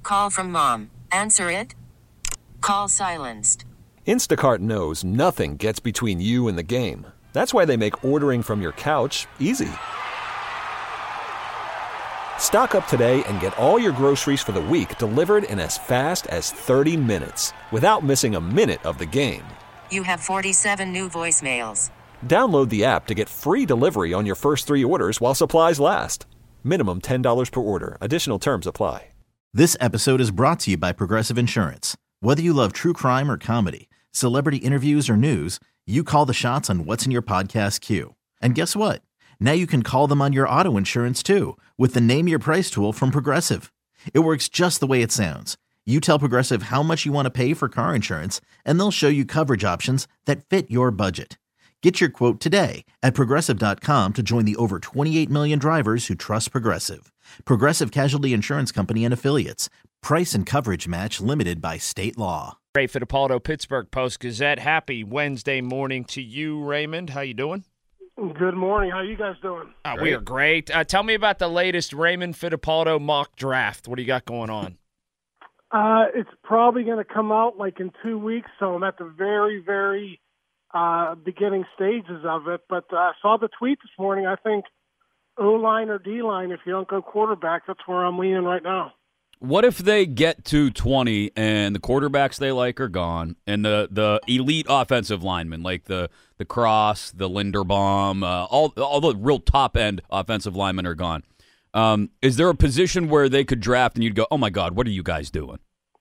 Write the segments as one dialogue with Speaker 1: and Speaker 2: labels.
Speaker 1: Call from mom. Answer it. Call silenced.
Speaker 2: Instacart knows nothing gets between you and the game. That's why they make ordering from your couch easy. Stock up today and get all your groceries for the week delivered in as fast as 30 minutes without missing a minute of the game.
Speaker 1: You have 47 new voicemails.
Speaker 2: Download the app to get free delivery on your first 3 orders while supplies last. Minimum $10 per order. Additional terms apply.
Speaker 3: This episode is brought to you by Progressive Insurance. Whether you love true crime or comedy, celebrity interviews or news, you call the shots on what's in your podcast queue. And guess what? Now you can call them on your auto insurance too with the Name Your Price tool from Progressive. It works just the way it sounds. You tell Progressive how much you want to pay for car insurance, and they'll show you coverage options that fit your budget. Get your quote today at Progressive.com to join the over 28 million drivers who trust Progressive. Progressive Casualty Insurance Company and Affiliates. Price and coverage match limited by state law.
Speaker 4: Ray Fittipaldo, Pittsburgh Post-Gazette. Happy Wednesday morning to you, Raymond. How you doing?
Speaker 5: Good morning. How are you guys doing?
Speaker 4: We are great. Tell me about the latest Raymond Fittipaldo mock draft. What do you got going on?
Speaker 5: It's probably going to come out like in 2 weeks, so I'm at the very, very beginning stages of it. But I saw the tweet this morning. I think O-line or D-line, if you don't go quarterback, that's where I'm leaning right now.
Speaker 6: What if they get to 20 and the quarterbacks they like are gone and the elite offensive linemen like the Cross, the Linderbaum, all the real top-end offensive linemen are gone? Is there a position where they could draft and you'd go, oh, my God, what are you guys doing?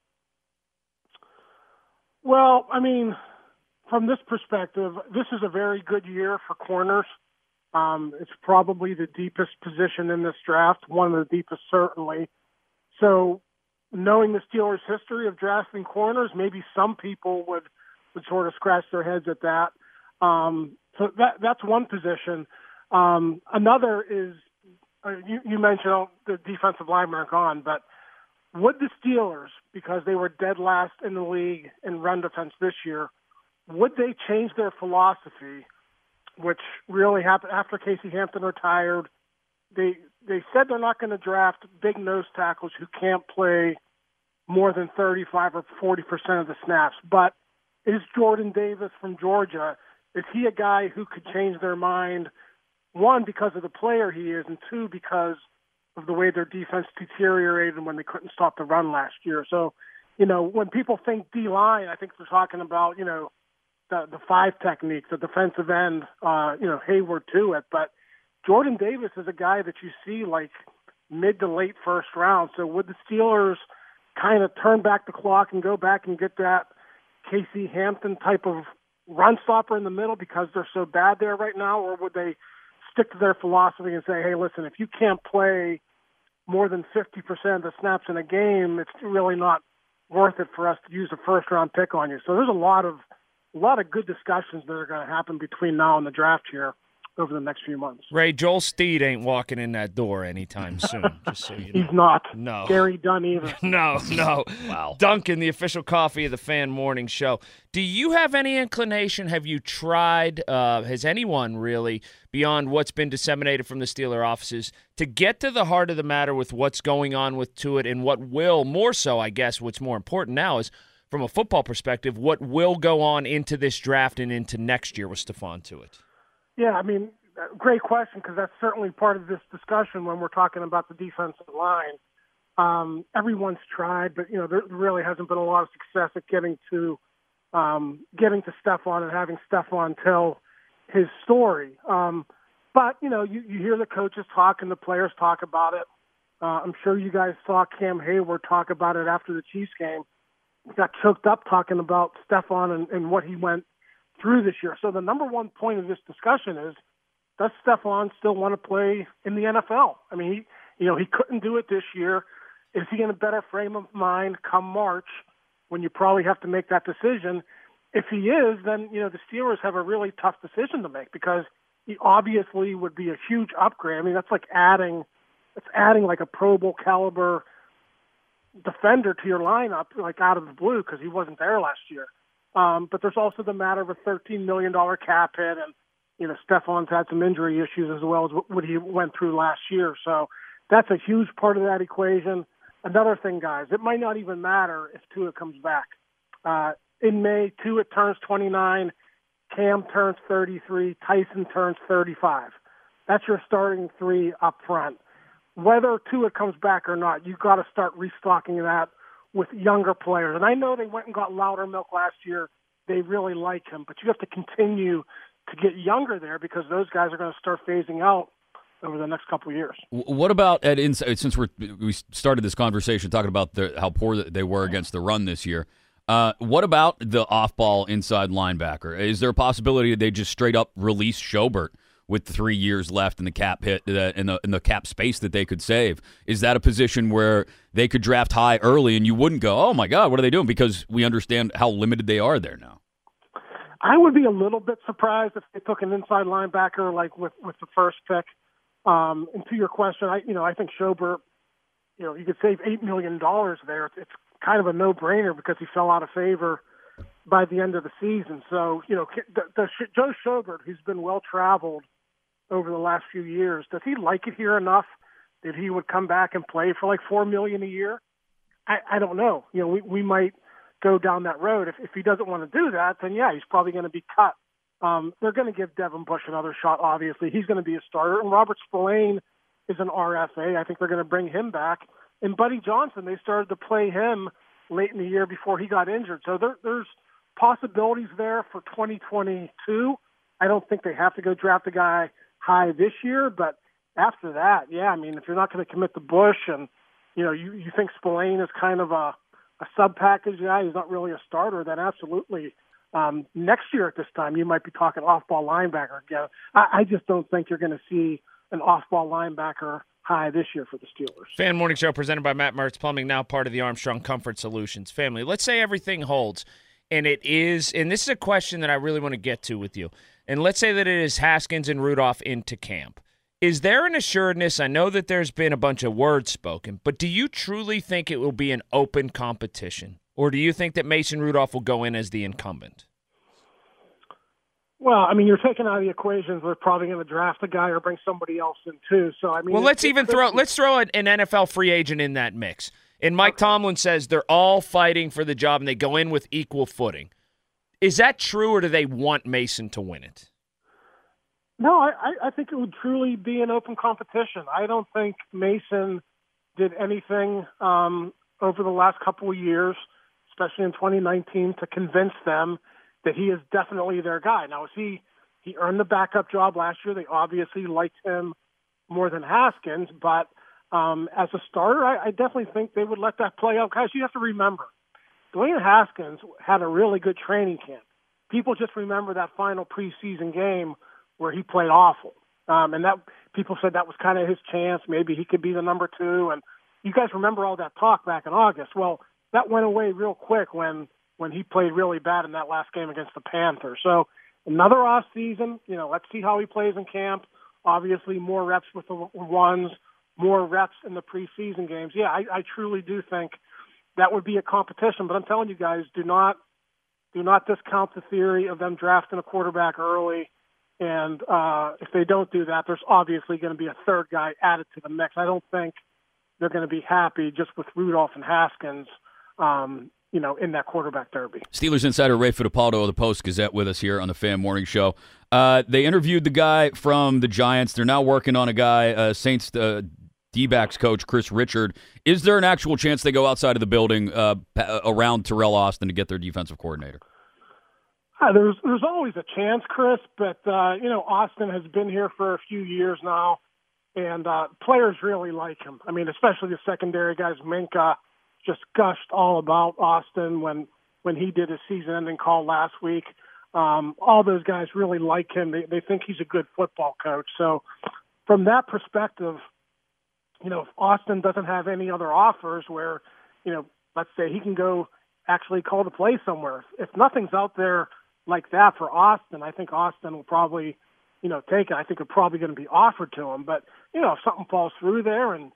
Speaker 5: Well, I mean, from this perspective, this is a very good year for corners. It's probably the deepest position in this draft, one of the deepest certainly. So knowing the Steelers' history of drafting corners, maybe some people would sort of scratch their heads at that. So that's one position. Another is, you mentioned the defensive linemen are gone, but would the Steelers, because they were dead last in the league in run defense this year, would they change their philosophy, which really happened after Casey Hampton retired? They said they're not going to draft big nose tackles who can't play more than 35 or 40% of the snaps. But is Jordan Davis from Georgia, is he a guy who could change their mind, one, because of the player he is, and two, because of the way their defense deteriorated when they couldn't stop the run last year? So, when people think D-line, I think they're talking about, the 5 technique, the defensive end, Hayward to it. But Jordan Davis is a guy that you see like mid to late first round. So would the Steelers kind of turn back the clock and go back and get that Casey Hampton type of run stopper in the middle because they're so bad there right now? Or would they stick to their philosophy and say, hey, listen, if you can't play more than 50% of the snaps in a game, it's really not worth it for us to use a first-round pick on you. So there's a lot of good discussions that are going to happen between now and the draft here over the next few months.
Speaker 4: Ray, Joel Steed ain't walking in that door anytime soon, just so you know.
Speaker 5: He's not.
Speaker 4: No.
Speaker 5: Gary Dunn either.
Speaker 4: No.
Speaker 6: Wow.
Speaker 4: Duncan, the official coffee of the Fan Morning Show. Do you have any inclination? Have you tried, has anyone really, beyond what's been disseminated from the Steeler offices, to get to the heart of the matter with what's going on with Tuitt and what will, more so, I guess, what's more important now is, from a football perspective, what will go on into this draft and into next year with Stephon Tuitt?
Speaker 5: Yeah, I mean, great question, because that's certainly part of this discussion when we're talking about the defensive line. Everyone's tried, but there really hasn't been a lot of success at getting to Stephon and having Stephon tell his story. But you hear the coaches talk and the players talk about it. I'm sure you guys saw Cam Hayward talk about it after the Chiefs game. He got choked up talking about Stephon and what he went through this year. So the number one point of this discussion is, does Stephon still want to play in the NFL? I mean, he couldn't do it this year. Is he in a better frame of mind come March when you probably have to make that decision? If he is, then, the Steelers have a really tough decision to make because he obviously would be a huge upgrade. I mean, that's like adding like a Pro Bowl caliber defender to your lineup, like out of the blue, because he wasn't there last year. But there's also the matter of a $13 million cap hit, and Stephon's had some injury issues as well as what he went through last year. So that's a huge part of that equation. another thing, guys, it might not even matter if Tua comes back. In May, Tua turns 29, Cam turns 33, Tyson turns 35. That's your starting three up front. Whether Tua comes back or not, you've got to start restocking that with younger players. And I know they went and got Loudermilk last year. They really like him, but you have to continue to get younger there because those guys are going to start phasing out over the next couple of years.
Speaker 6: What about at inside? Since we started this conversation talking about how poor they were against the run this year, what about the off-ball inside linebacker? Is there a possibility that they just straight up release Schobert with 3 years left in the cap hit in the cap space that they could save? Is that a position where they could draft high early and you wouldn't go, oh my God, what are they doing? Because we understand how limited they are there now.
Speaker 5: I would be a little bit surprised if they took an inside linebacker like with the first pick. And to your question, I think Schobert, you could save $8 million there. It's kind of a no-brainer because he fell out of favor by the end of the season. So, Joe Schobert, who's been well-traveled over the last few years, does he like it here enough that he would come back and play for like $4 million a year? I don't know. We might go down that road. If he doesn't want to do that, then yeah, he's probably going to be cut. They're going to give Devin Bush another shot, obviously. He's going to be a starter. And Robert Spillane is an RFA. I think they're going to bring him back. And Buddy Johnson, they started to play him late in the year before he got injured. So there's possibilities there for 2022. I don't think they have to go draft a guy high this year. But after that, yeah, I mean, if you're not going to commit to Bush and, you think Spillane is kind of a sub-package guy, he's not really a starter, then absolutely. Next year at this time, you might be talking off-ball linebacker again. I just don't think you're going to see an off-ball linebacker high this year for the Steelers.
Speaker 4: Fan Morning Show presented by Matt Mertz Plumbing, now part of the Armstrong Comfort Solutions family. Let's say everything holds, and it is, and this is a question that I really want to get to with you, and let's say that it is Haskins and Rudolph into camp. Is there an assuredness? I know that there's been a bunch of words spoken, but do you truly think it will be an open competition? Or do you think that Mason Rudolph will go in as the incumbent?
Speaker 5: Well, I mean, you're taking out of the equations. We're probably going to draft a guy or bring somebody else in too. So I mean,
Speaker 4: well, let's throw an NFL free agent in that mix. And Mike Tomlin says they're all fighting for the job and they go in with equal footing. Is that true, or do they want Mason to win it?
Speaker 5: No, I think it would truly be an open competition. I don't think Mason did anything over the last couple of years, especially in 2019, to convince them that he is definitely their guy. Now, he earned the backup job last year. They obviously liked him more than Haskins, but as a starter, I definitely think they would let that play out. Guys, you have to remember, Dwayne Haskins had a really good training camp. People just remember that final preseason game where he played awful. And that people said that was kind of his chance. Maybe he could be the number 2. And you guys remember all that talk back in August. Well, that went away real quick when he played really bad in that last game against the Panthers. So another off season, let's see how he plays in camp. Obviously more reps with the ones, more reps in the preseason games. Yeah, I truly do think that would be a competition. But I'm telling you guys, do not discount the theory of them drafting a quarterback early. And if they don't do that, there's obviously going to be a third guy added to the mix. I don't think they're going to be happy just with Rudolph and Haskins, in that quarterback derby.
Speaker 6: Steelers insider Ray Fittipaldo of the Post-Gazette with us here on the Fan Morning Show. They interviewed the guy from the Giants. They're now working on a guy, Saints D-backs coach Chris Richard. Is there an actual chance they go outside of the building around Terrell Austin to get their defensive coordinator?
Speaker 5: There's always a chance, Chris, but Austin has been here for a few years now, and players really like him. I mean, especially the secondary guys. Minka just gushed all about Austin when he did his season-ending call last week. All those guys really like him. They think he's a good football coach. So from that perspective, if Austin doesn't have any other offers where, let's say he can go actually call the play somewhere. If nothing's out there like that for Austin, I think Austin will probably, take it. I think it's probably going to be offered to him. But, if something falls through there and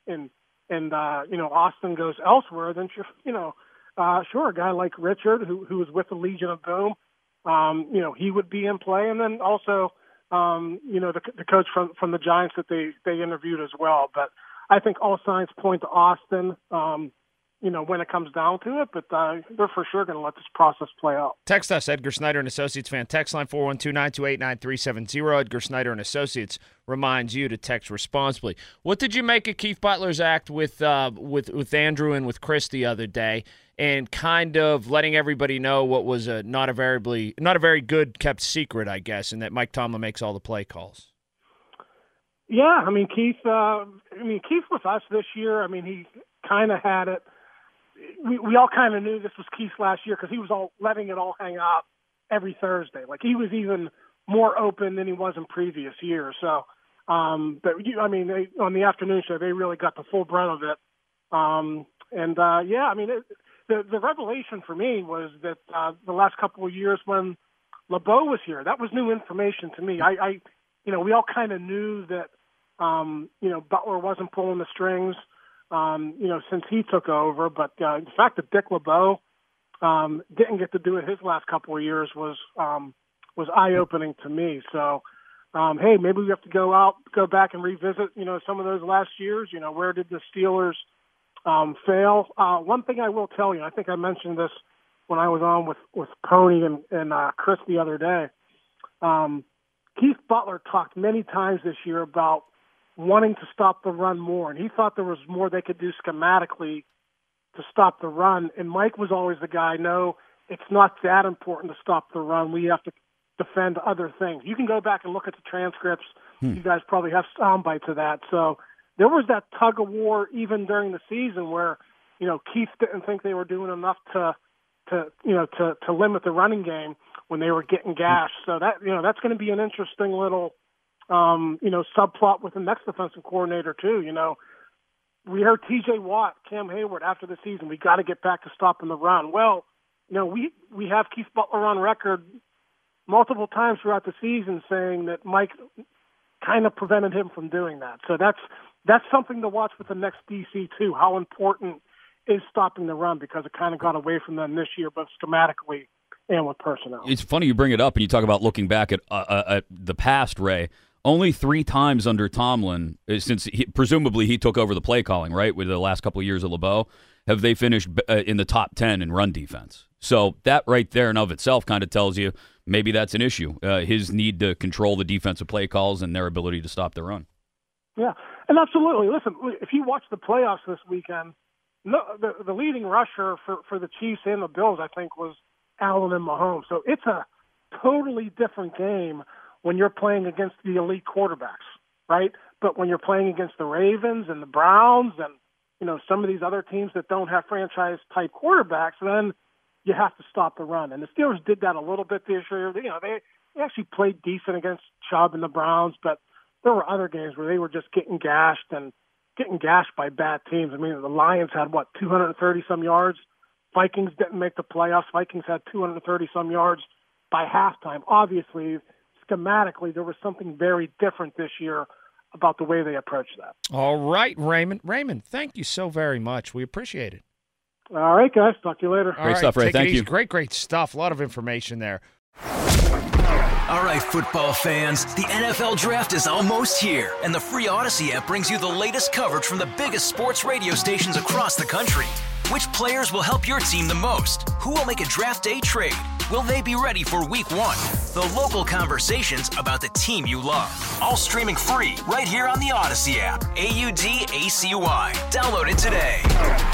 Speaker 5: Austin goes elsewhere, then, sure, a guy like Richard, who was with the Legion of Boom, he would be in play. And then also, the coach from the Giants that they interviewed as well. But I think all signs point to Austin, when it comes down to it, but they're for sure going to let this process play out.
Speaker 4: Text us, Edgar Snyder and Associates fan. Text line 412-928-9370. Edgar Snyder and Associates reminds you to text responsibly. What did you make of Keith Butler's act with Andrew and with Chris the other day, and kind of letting everybody know what was not a very good kept secret, I guess, and that Mike Tomlin makes all the play calls?
Speaker 5: Yeah, Keith with us this year, he kind of had it. We all kind of knew this was Keith's last year because he was all letting it all hang out every Thursday. Like, he was even more open than he was in previous years. So, they, on the afternoon show, they really got the full brunt of it. The revelation for me was that the last couple of years when LeBeau was here, that was new information to me. We all kind of knew that, Butler wasn't pulling the strings, since he took over. But the fact that Dick LeBeau didn't get to do it his last couple of years was eye-opening to me. So, hey, maybe we have to go back and revisit, some of those last years. Where did the Steelers fail? One thing I will tell you, I think I mentioned this when I was on with Pony and Chris the other day. Keith Butler talked many times this year about wanting to stop the run more, and he thought there was more they could do schematically to stop the run. And Mike was always the guy, no, it's not that important to stop the run. We have to defend other things. You can go back and look at the transcripts. You guys probably have sound bites of that. So there was that tug of war even during the season where, Keith didn't think they were doing enough to limit the running game when they were getting gashed. So that, that's going to be an interesting little, subplot with the next defensive coordinator too. We heard TJ Watt, Cam Hayward after the season, we got to get back to stopping the run. Well, we have Keith Butler on record multiple times throughout the season saying that Mike kind of prevented him from doing that. So that's something to watch with the next DC too. How important is stopping the run, because it kind of got away from them this year, both schematically and with personnel. It's
Speaker 6: funny you bring it up and you talk about looking back at the past, Ray. Only 3 times under Tomlin, since presumably he took over the play calling, right, with the last couple of years of LeBeau, have they finished in the top 10 in run defense. So that right there and of itself kind of tells you maybe that's an issue, his need to control the defensive play calls and their ability to stop the run.
Speaker 5: Yeah, and absolutely. Listen, if you watch the playoffs this weekend, the leading rusher for the Chiefs and the Bills, I think, was Allen and Mahomes. So it's a totally different game when you're playing against the elite quarterbacks, right? But when you're playing against the Ravens and the Browns and, some of these other teams that don't have franchise-type quarterbacks, then you have to stop the run. And the Steelers did that a little bit this year. They actually played decent against Chubb and the Browns, but there were other games where they were just getting gashed by bad teams. The Lions had, 230-some yards? Vikings didn't make the playoffs. Vikings had 230-some yards by halftime. Obviously, schematically, there was something very different this year about the way they approached that.
Speaker 4: All right, Raymond. Raymond, thank you so very much. We appreciate it.
Speaker 5: All right, guys. Talk to you later.
Speaker 6: Great stuff, Ray. Thank you.
Speaker 4: Great stuff. A lot of information there.
Speaker 7: All right, football fans, the NFL Draft is almost here, and the free Odyssey app brings you the latest coverage from the biggest sports radio stations across the country. Which players will help your team the most? Who will make a draft day trade? Will they be ready for week 1? The local conversations about the team you love. All streaming free right here on the Odyssey app. AUDACY. Download it today.